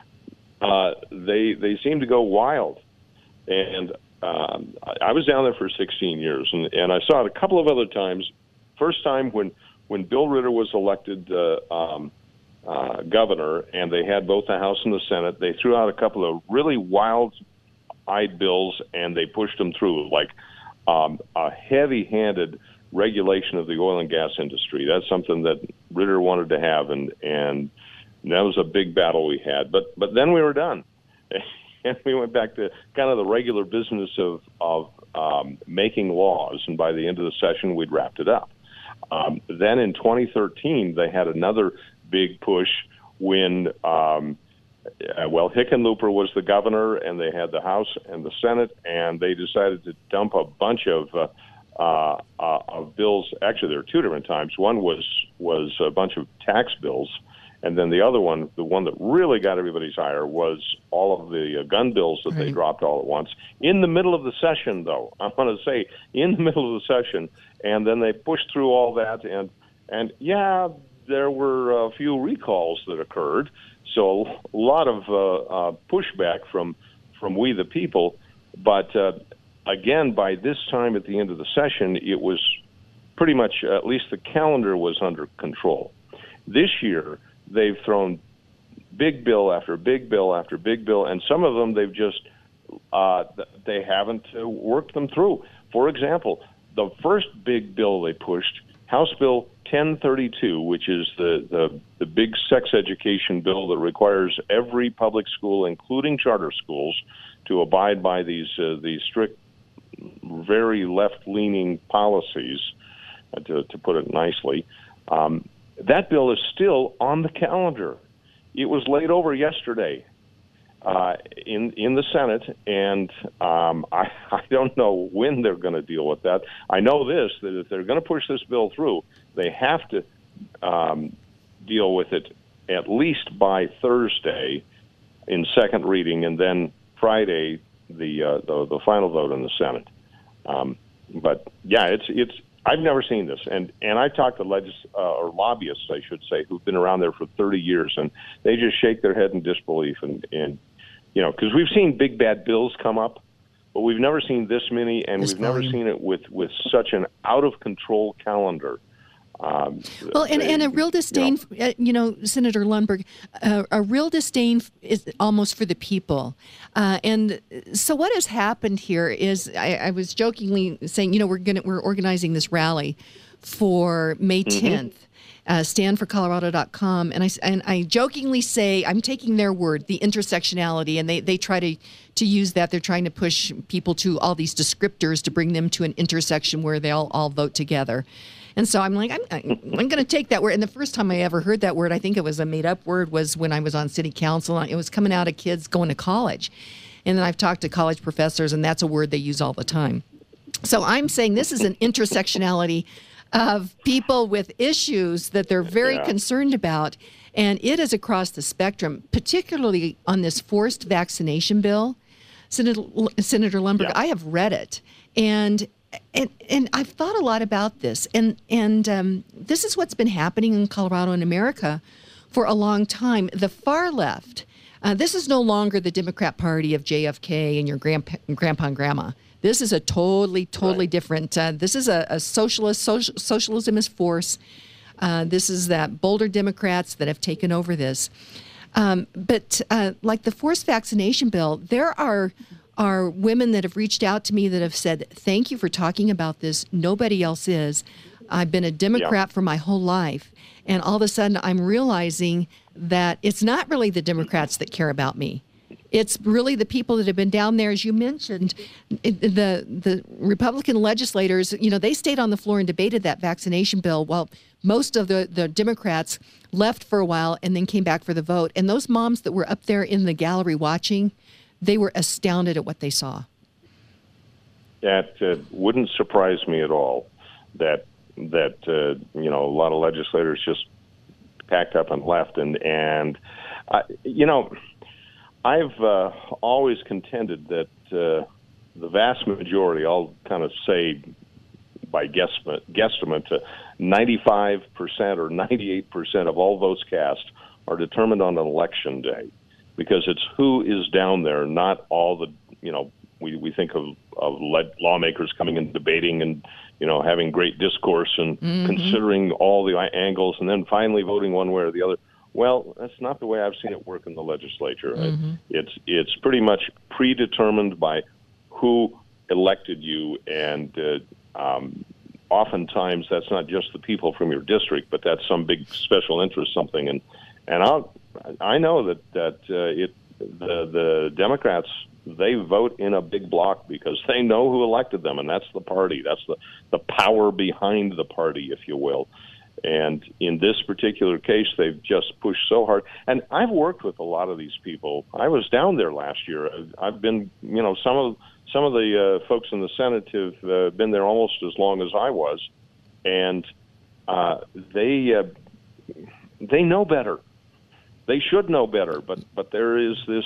uh, they they seem to go wild. And um, I was down there for sixteen years, and, and I saw it a couple of other times. First time when, when Bill Ritter was elected uh, um, uh, governor, and they had both the House and the Senate, they threw out a couple of really wild-eyed bills, and they pushed them through, like um, a heavy-handed regulation of the oil and gas industry. That's something that Ritter wanted to have, and and that was a big battle we had. But but then we were done, and we went back to kind of the regular business of of um, making laws. And by the end of the session, we'd wrapped it up. Um, then in twenty thirteen, they had another big push when um, uh, well Hickenlooper was the governor, and they had the House and the Senate, and they decided to dump a bunch of uh, Uh, uh, of bills. Actually, there were two different times. One was was a bunch of tax bills, and then the other one, the one that really got everybody's ire, was all of the uh, gun bills that right. they dropped all at once. In the middle of the session, though, I want to say, in the middle of the session, and then they pushed through all that, and, and yeah, there were a few recalls that occurred, so a lot of uh, uh, pushback from, from we the people, but uh, again, by this time at the end of the session, it was pretty much, uh, at least the calendar was under control. This year, they've thrown big bill after big bill after big bill, and some of them they've just, uh, they haven't uh, worked them through. For example, the first big bill they pushed, House Bill ten thirty-two, which is the, the, the big sex education bill that requires every public school, including charter schools, to abide by these uh, these strict, very left-leaning policies, uh, to, to put it nicely. Um, that bill is still on the calendar. It was laid over yesterday uh, in in the Senate, and um, I, I don't know when they're going to deal with that. I know this, that if they're going to push this bill through, they have to um, deal with it at least by Thursday in second reading, and then Friday the uh, the, the final vote in the Senate. Um, but yeah, it's it's. I've never seen this, and and I talked to legis- uh, or lobbyists, I should say, who've been around there for thirty years, and they just shake their head in disbelief. And, and you know, because we've seen big bad bills come up, but we've never seen this many, and this we've volume. never seen it with, with such an out of control calendar. Um, well, and, they, and a real disdain, you know, uh, you know Senator Lundberg, uh, a real disdain is almost for the people. Uh, and so what has happened here is, I, I was jokingly saying, you know, we're gonna we're organizing this rally for May tenth. Mm-hmm. Uh, stand for colorado dot com, and I and I jokingly say I'm taking their word, the intersectionality, and they, they try to, to use that. They're trying to push people to all these descriptors to bring them to an intersection where they all, all vote together. And so I'm like, I'm, I'm going to take that word. And the first time I ever heard that word, I think it was a made-up word, was when I was on city council. It was coming out of kids going to college. And then I've talked to college professors, and that's a word they use all the time. So I'm saying this is an intersectionality of people with issues that they're very yeah. concerned about. And it is across the spectrum, particularly on this forced vaccination bill. Senator, Senator Lundberg, yeah. I have read it. And And, and I've thought a lot about this, and and um, this is what's been happening in Colorado and America for a long time. The far left, uh, this is no longer the Democrat Party of J F K and your grandpa, grandpa and grandma. This is a totally, totally right. different, uh, this is a, a socialist, social, socialism is force. Uh, this is that bolder Democrats that have taken over this. Um, but uh, like the forced vaccination bill, there are are women that have reached out to me that have said, thank you for talking about this. Nobody else is. I've been a Democrat yeah. for my whole life. And all of a sudden, I'm realizing that it's not really the Democrats that care about me. It's really the people that have been down there, as you mentioned, it, the the Republican legislators, you know, they stayed on the floor and debated that vaccination bill while most of the, the Democrats left for a while and then came back for the vote. And those moms that were up there in the gallery watching, they were astounded at what they saw. That uh, wouldn't surprise me at all that, that uh, you know, a lot of legislators just packed up and left. And, and uh, you know... I've uh, always contended that uh, the vast majority, I'll kind of say by guesstimate, guesstimate to ninety-five percent or ninety-eight percent of all votes cast are determined on an election day, because it's who is down there, not all the, you know, we, we think of, of lawmakers coming and debating and, you know, having great discourse and mm-hmm. considering all the angles and then finally voting one way or the other. Well, that's not the way I've seen it work in the legislature. Mm-hmm. It's it's pretty much predetermined by who elected you, and uh, um, oftentimes that's not just the people from your district, but that's some big special interest something. And and I'll, I know that that uh, it the the Democrats, they vote in a big block because they know who elected them, and that's the party. That's the the power behind the party, if you will. And in this particular case, they've just pushed so hard. And I've worked with a lot of these people. I was down there last year. I've been, you know, some of some of the uh, folks in the Senate have uh, been there almost as long as I was, and uh, they uh, they know better. They should know better. But but there is this.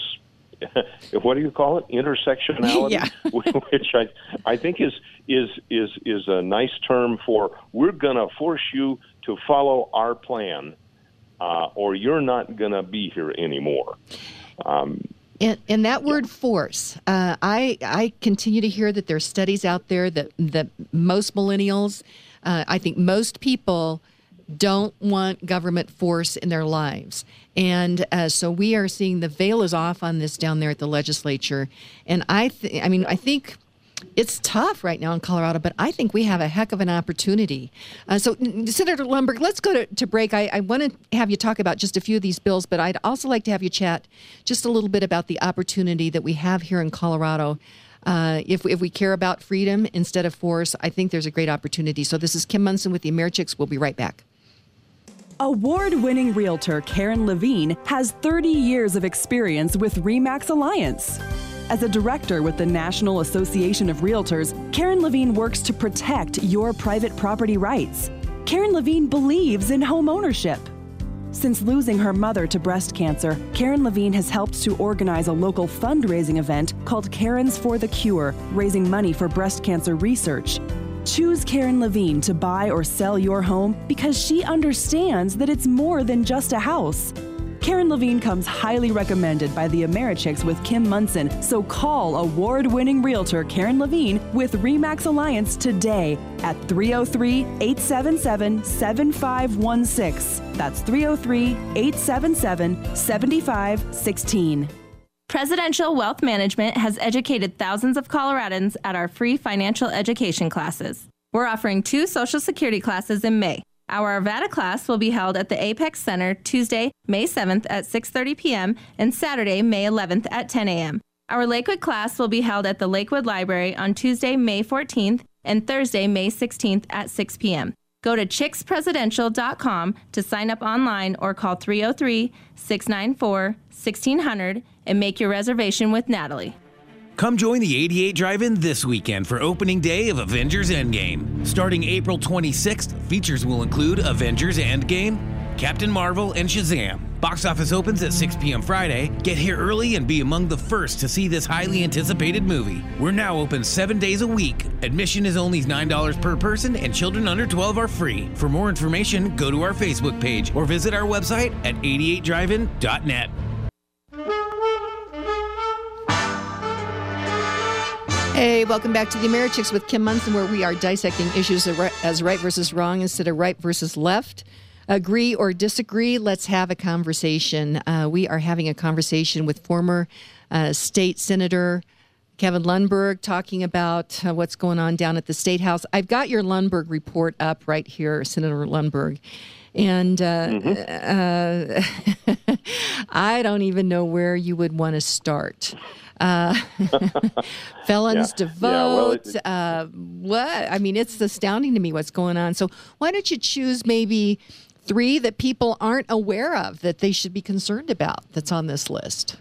What do you call it? Intersectionality, yeah. which I I think is is is is a nice term for we're going to force you to follow our plan, uh, or you're not going to be here anymore. Um, and, and that word force, uh, I I continue to hear that there's studies out there that that most millennials, uh, I think most people don't want government force in their lives. And uh, so we are seeing the veil is off on this down there at the legislature. And I th- I mean, I think it's tough right now in Colorado, but I think we have a heck of an opportunity. Uh, so, Senator Lundberg, let's go to, to break. I, I want to have you talk about just a few of these bills, but I'd also like to have you chat just a little bit about the opportunity that we have here in Colorado. Uh, if, if we care about freedom instead of force, I think there's a great opportunity. So this is Kim Monson with the AmeriChicks. We'll be right back. Award-winning realtor Karen Levine has thirty years of experience with RE/MAX Alliance. As a director with the National Association of Realtors, Karen Levine works to protect your private property rights. Karen Levine believes in home ownership. Since losing her mother to breast cancer, Karen Levine has helped to organize a local fundraising event called Karens for the Cure, raising money for breast cancer research. Choose Karen Levine to buy or sell your home because she understands that it's more than just a house. Karen Levine comes highly recommended by the AmeriChicks with Kim Monson, so call award-winning realtor Karen Levine with RE/MAX Alliance today at three oh three, eight seven seven, seven five one six. That's three oh three, eight seven seven, seven five one six. Presidential Wealth Management has educated thousands of Coloradans at our free financial education classes. We're offering two Social Security classes in May. Our Arvada class will be held at the Apex Center Tuesday, May seventh at six thirty p.m. and Saturday, May eleventh at ten a.m. Our Lakewood class will be held at the Lakewood Library on Tuesday, May fourteenth and Thursday, May sixteenth at six p.m. Go to chicks presidential dot com to sign up online or call three oh three, six nine four, one six zero zero and make your reservation with Natalie. Come join the eighty-eight Drive-In this weekend for opening day of Avengers Endgame. Starting April twenty-sixth, features will include Avengers Endgame, Captain Marvel, and Shazam. Box office opens at six p.m. Friday. Get here early and be among the first to see this highly anticipated movie. We're now open seven days a week. Admission is only nine dollars per person and children under twelve are free. For more information, go to our Facebook page or visit our website at eighty-eight drive in dot net. Hey, welcome back to the AmeriChicks with Kim Monson, where we are dissecting issues as right versus wrong instead of right versus left. Agree or disagree, let's have a conversation. Uh, we are having a conversation with former uh, state senator Kevin Lundberg, talking about uh, what's going on down at the State House. I've got your Lundberg report up right here, Senator Lundberg. And uh, mm-hmm. uh, I don't even know where you would want to start. Uh, felons yeah. to vote. Yeah, well, it, uh, what? I mean, it's astounding to me what's going on. So why don't you choose maybe three that people aren't aware of that they should be concerned about that's on this list?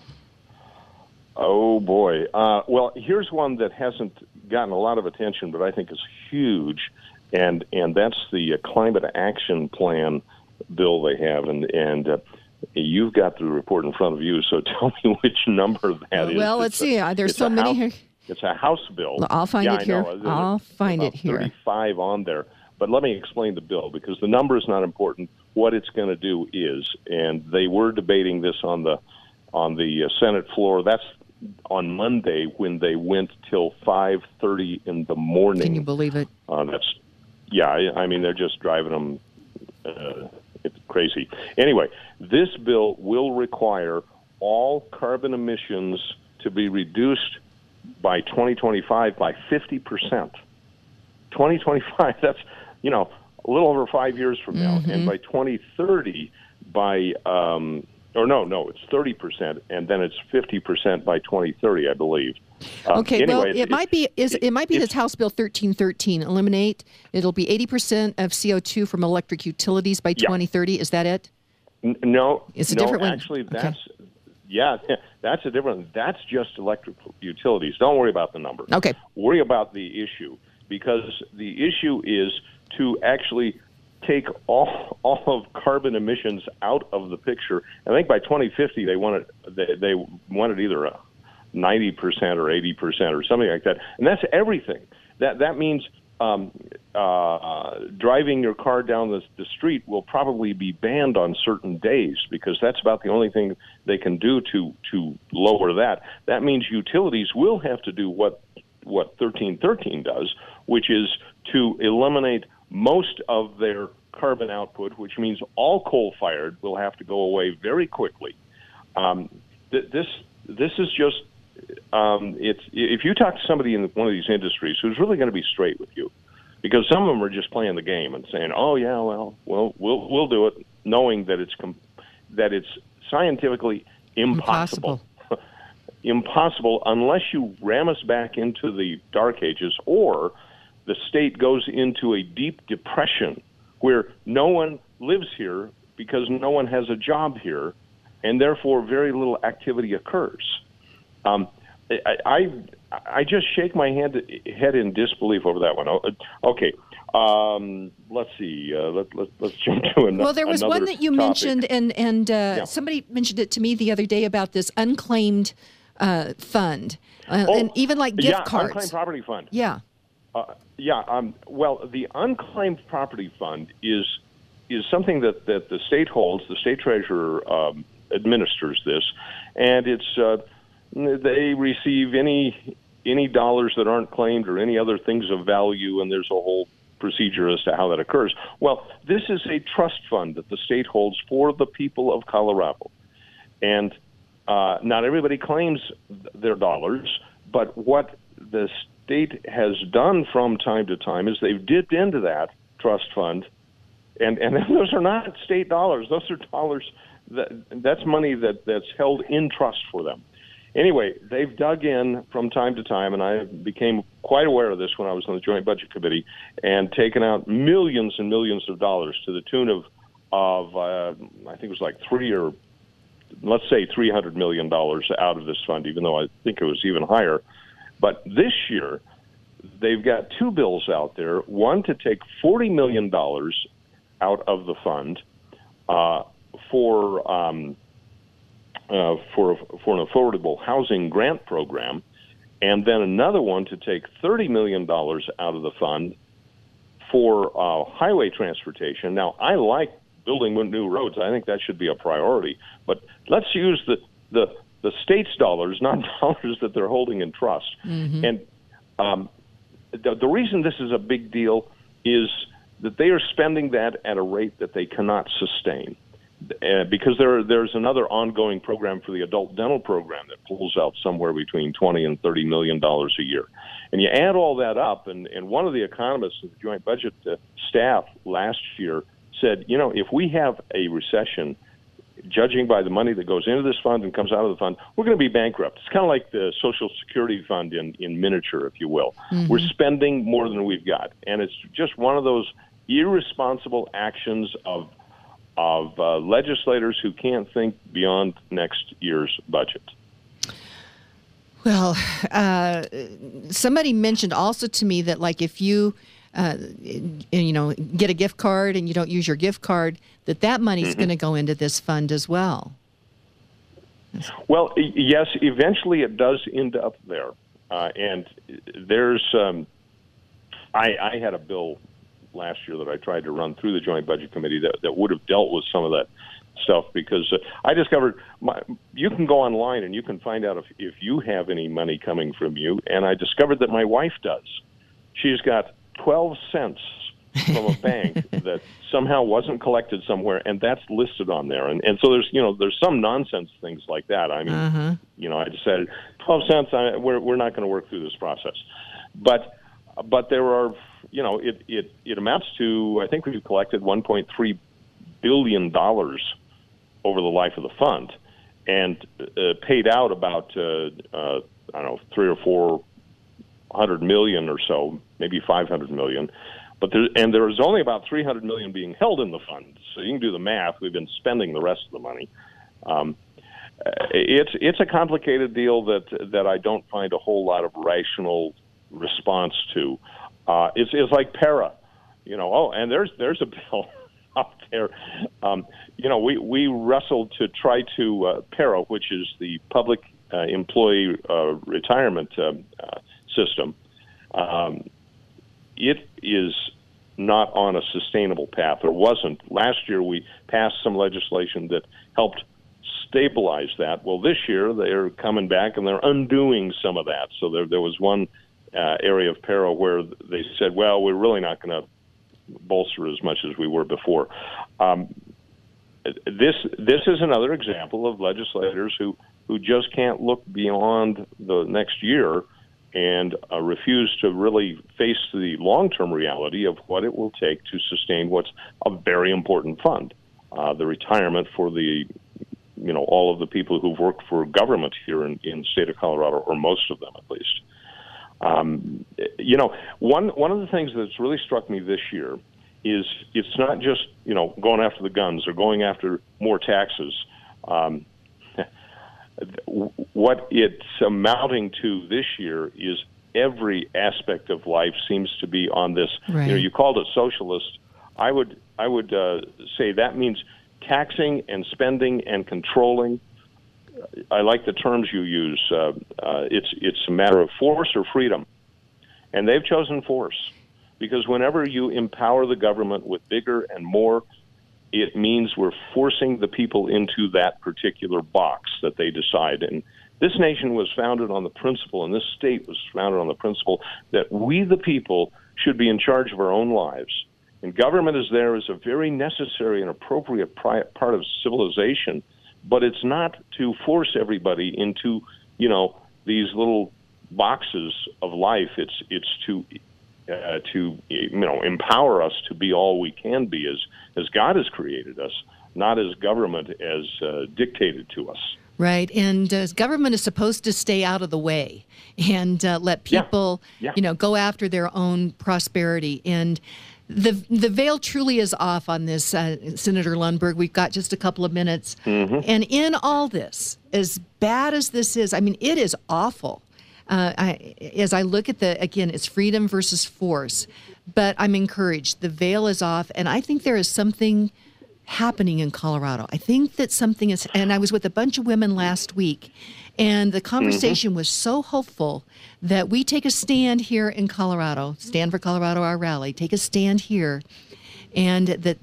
Oh, boy. Uh, well, here's one that hasn't gotten a lot of attention, but I think is huge, and and that's the uh, climate action plan bill they have. And, and uh, you've got the report in front of you, so tell me which number that is. Well, let's it's see. A, There's so many house, here. It's a House bill. I'll find yeah, it here. I'll find it here. thirty-five on there. But let me explain the bill, because the number is not important. What it's going to do is, and they were debating this on the on the uh, Senate floor. That's on Monday when they went till five thirty in the morning. Can you believe it? Uh, that's yeah. I, I mean, they're just driving them uh, it's crazy. Anyway, this bill will require all carbon emissions to be reduced by twenty twenty-five by fifty percent. twenty twenty-five. That's you know a little over five years from now, mm-hmm. and by twenty thirty, by um, or no, no, it's thirty percent, and then it's fifty percent by twenty thirty, I believe. Um, okay, anyway, well, it, it might be is it, it might be this House Bill thirteen thirteen. Eliminate. It'll be eighty percent of C O two from electric utilities by yeah. twenty thirty. Is that it? N- no, it's a no, different one. Actually, okay. that's yeah, that's a different one. That's just electric utilities. Don't worry about the number. Okay. Worry about the issue, because the issue is to actually take all all of carbon emissions out of the picture. I think by twenty fifty they wanted they, they wanted either a ninety percent or eighty percent or something like that, and that's everything. That that means um, uh, driving your car down the, the street will probably be banned on certain days, because that's about the only thing they can do to to lower that. That means utilities will have to do what what thirteen thirteen does, which is to eliminate most of their carbon output, which means all coal-fired will have to go away very quickly. Um, th- this this is just um, it's if you talk to somebody in one of these industries who's really going to be straight with you, because some of them are just playing the game and saying, "Oh yeah, well, well, we'll we'll do it," knowing that it's com- that it's scientifically impossible. Impossible. impossible unless you ram us back into the dark ages, or the state goes into a deep depression where no one lives here because no one has a job here, and therefore very little activity occurs. Um, I, I I just shake my hand, head in disbelief over that one. Okay, um, let's see. Uh, let, let, let's jump to another. Well, there was one that you topic. mentioned, and and uh, yeah. somebody mentioned it to me the other day about this unclaimed uh, fund, uh, oh, and even like gift yeah, cards. Unclaimed property fund. Yeah. Uh, yeah. Um, well, the unclaimed property fund is is something that, that the state holds. The state treasurer um, administers this, and it's uh, they receive any any dollars that aren't claimed or any other things of value, and there's a whole procedure as to how that occurs. Well, this is a trust fund that the state holds for the people of Colorado, and uh, not everybody claims their dollars, but what the state has done from time to time is they've dipped into that trust fund, and, and those are not state dollars. Those are dollars that that's money that, that's held in trust for them. Anyway, they've dug in from time to time, and I became quite aware of this when I was on the Joint Budget Committee, and taken out millions and millions of dollars to the tune of, of uh, I think it was like three or, let's say three hundred million dollars out of this fund, even though I think it was even higher. But this year, they've got two bills out there, one to take forty million dollars out of the fund uh, for um, uh, for for an affordable housing grant program, and then another one to take thirty million dollars out of the fund for uh, highway transportation. Now, I like building new roads. I think that should be a priority. But let's use the, the the state's dollars, not dollars that they're holding in trust. Mm-hmm. And um, the, the reason this is a big deal is that they are spending that at a rate that they cannot sustain. Uh, because there there's another ongoing program for the adult dental program that pulls out somewhere between twenty and thirty million dollars a year, and you add all that up, and, and one of the economists of the Joint Budget uh, staff last year said, you know, if we have a recession, judging by the money that goes into this fund and comes out of the fund, we're going to be bankrupt. It's kind of like the Social Security Fund in in miniature, if you will. Mm-hmm. We're spending more than we've got, and it's just one of those irresponsible actions of of uh, legislators who can't think beyond next year's budget. Well, uh, somebody mentioned also to me that, like, if you, uh, you know, get a gift card and you don't use your gift card, that that money's Mm-hmm. going to go into this fund as well. Well, yes, eventually it does end up there. Uh, and there's, um, I, I had a bill last year that I tried to run through the Joint Budget Committee that, that would have dealt with some of that stuff, because uh, I discovered my, you can go online and you can find out if, if you have any money coming from you, and I discovered that my wife does. She's got twelve cents from a bank that somehow wasn't collected somewhere, and that's listed on there. And, and so there's, you know, there's some nonsense things like that. I mean, Uh-huh. you know, I decided twelve cents, I, we're, we're not going to work through this process. But, but there are, you know, it, it, it amounts to, I think we've collected one point three billion dollars over the life of the fund, and uh, paid out about, uh, uh, I don't know, three or four hundred million or so, maybe five hundred million. But there, and there is only about three hundred million being held in the fund. So you can do the math. We've been spending the rest of the money. Um, it's it's a complicated deal that that I don't find a whole lot of rational response to. Uh, it's it's like para, you know. Oh, and there's there's a bill out there. Um, you know, we we wrestled to try to uh, para, which is the public uh, employee uh, retirement uh, uh, system. Um, it is not on a sustainable path, or wasn't. Last year we passed some legislation that helped stabilize that. Well, this year they're coming back and they're undoing some of that. So there there was one uh, area of para where they said, well, we're really not going to bolster as much as we were before. Um, this this is another example of legislators who, who just can't look beyond the next year and uh, refuse to really face the long-term reality of what it will take to sustain what's a very important fund, uh, the retirement for the, you know, all of the people who've worked for government here in, in the state of Colorado, or most of them at least. Um, you know, one one of the things that's really struck me this year is it's not just, you know, going after the guns or going after more taxes. Um, what it's amounting to this year is every aspect of life seems to be on this. Right. You know, you called it socialist. I would I would uh, say that means taxing and spending and controlling. I like the terms you use. Uh, uh, it's it's a matter of force or freedom, and they've chosen force, because whenever you empower the government with bigger and more, it means we're forcing the people into that particular box that they decide. And this nation was founded on the principle, and this state was founded on the principle that we, the people, should be in charge of our own lives. And government is there as a very necessary and appropriate pri- part of civilization, but it's not to force everybody into, you know, these little boxes of life. It's it's to uh, to you know empower us to be all we can be as as God has created us, not as government as uh, dictated to us. Right, and uh, government is supposed to stay out of the way and uh, let people, Yeah. Yeah. you know, go after their own prosperity. And the the veil truly is off on this, uh, Senator Lundberg. We've got just a couple of minutes, Mm-hmm. and in all this, as bad as this is, I mean, it is awful. Uh, I, as I look at the again, it's freedom versus force, but I'm encouraged. The veil is off, and I think there is something happening in Colorado. I think that something is, and I was with a bunch of women last week, and the conversation was so hopeful that we take a stand here in Colorado, Stand for Colorado, our rally, take a stand here, and that, that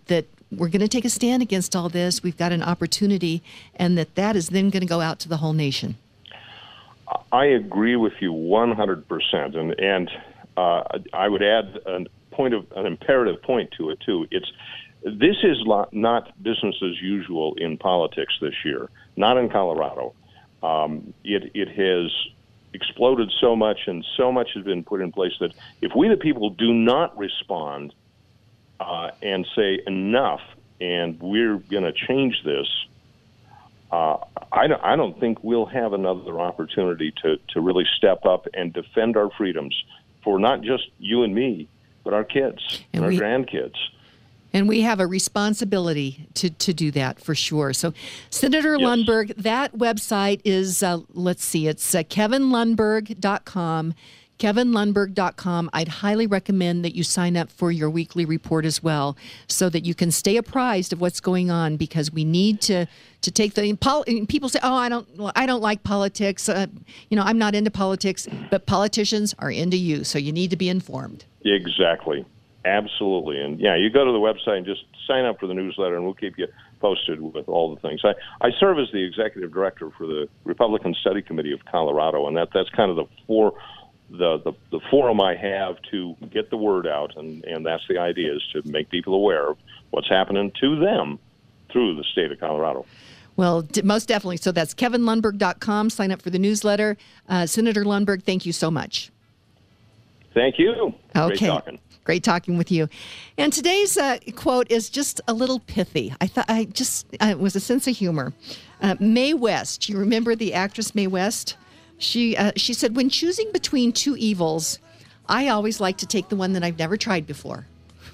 we're going to take a stand against all this. We've got an opportunity, and that that is then going to go out to the whole nation. I agree with you one hundred percent, and and uh, I would add a point of an imperative point to it too. It's this is not business as usual in politics this year, not in Colorado. Um, it it has exploded so much, and so much has been put in place that if we the people do not respond uh, and say enough, and we're going to change this. Uh, I, don't, I don't think we'll have another opportunity to, to really step up and defend our freedoms for not just you and me, but our kids and, and we, our grandkids. And we have a responsibility to, to do that for sure. So, Senator yes. Lundberg, that website is, uh, let's see, it's uh, kevin lundberg dot com. kevin lundberg dot com. I'd highly recommend that you sign up for your weekly report as well so that you can stay apprised of what's going on, because we need to to take the pol- people say, oh, I don't I don't like politics. Uh, you know, I'm not into politics, but politicians are into you, so you need to be informed. Exactly. Absolutely. And yeah, you go to the website and just sign up for the newsletter, and we'll keep you posted with all the things. I, I serve as the executive director for the Republican Study Committee of Colorado, and that that's kind of the four The, the the forum I have to get the word out, and, and that's the idea, is to make people aware of what's happening to them through the state of Colorado. Well, d- most definitely. So that's kevin lundberg dot com. Sign up for the newsletter. Uh, Senator Lundberg, thank you so much. Thank you. Okay. Great talking. Great talking with you. And today's uh, quote is just a little pithy. I thought I just uh, it was a sense of humor. Uh, Mae West, you remember the actress Mae West? She uh, she said, when choosing between two evils, I always like to take the one that I've never tried before.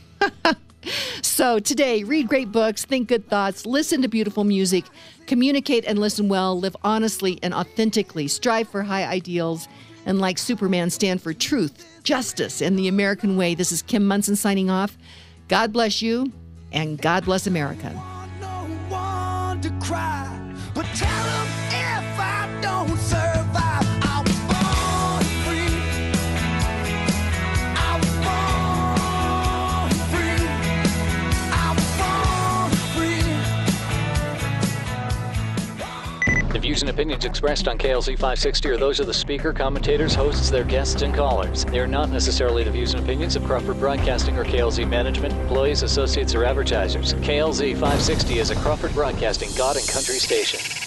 So today, read great books, think good thoughts, listen to beautiful music, communicate and listen well, live honestly and authentically, strive for high ideals, and like Superman, stand for truth, justice, and the American way. This is Kim Monson signing off. God bless you, and God bless America. The views and opinions expressed on K L Z five sixty are those of the speaker, commentators, hosts, their guests, and callers. They are not necessarily the views and opinions of Crawford Broadcasting or K L Z management, employees, associates, or advertisers. K L Z five sixty is a Crawford Broadcasting God and Country station.